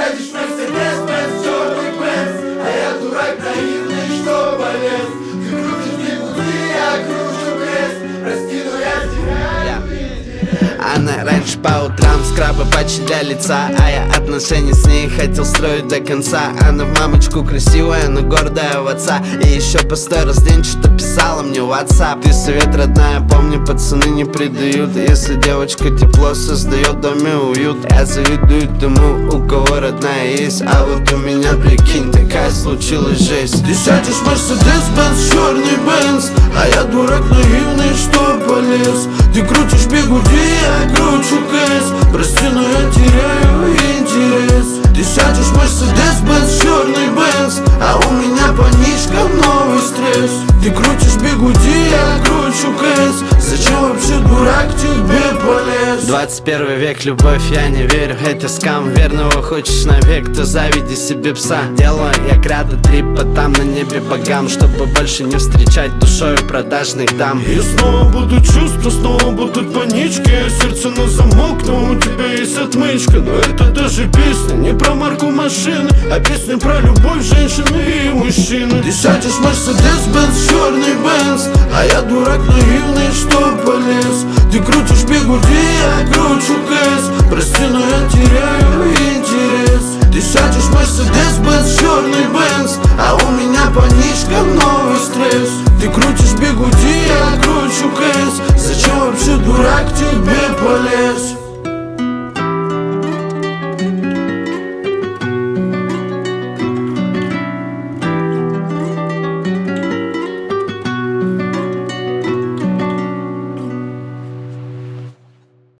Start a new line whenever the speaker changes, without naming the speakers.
сядешь в Мерседес-Бенц, черный Бенц, а я дурак наивный, что полез. Ты крутишь мне пути, я кручу крест. Прости, но я теряю интерес.
Она раньше по утрам скрабы почти лица, а я отношения с ней хотел строить до конца. Она в мамочку красивая, но гордая в отца. И еще по 100 раз в день что-то писала мне в WhatsApp. Ты совет, родная, помни, пацаны не предают. Если девочка тепло создает в доме уют, я завидую тому, у кого родная есть. А вот у меня, прикинь, такая случилась жесть.
Ты сядешь в Мерседес-Бенц, черный Бенц, а я дурак наивный, что полез. Ты крутишь бигуди, я кручу кэс. Прости, но я теряю интерес. Ты сядешь в Мерседес-Бенц, черный Бенц, а у меня по нишкам новый стресс. Ты крутишь бигуди, я кручу кэс. Зачем вообще дурак тебе полез?
21 век, любовь, я не верю, это скам. Верного хочешь навек, то заведи себе пса. Делаю я града трипа там на небе богам, чтобы больше не встречать душою продажных дам.
И снова будут чувства, снова будут панички. Сердце на замок, но у тебя есть отмычка. Но это даже песня не про марку машины, а песня про любовь женщины и мужчины. Ты сядешь в Мерседес-Бенц, черный Бенц, а я дурак наивный, что полез. Ты крутишь бигуди, я кручу кэс. Прости, но я теряю интерес. Ты сядешь в Мерседес-Бенц, черный Бенц, а у меня по нишкам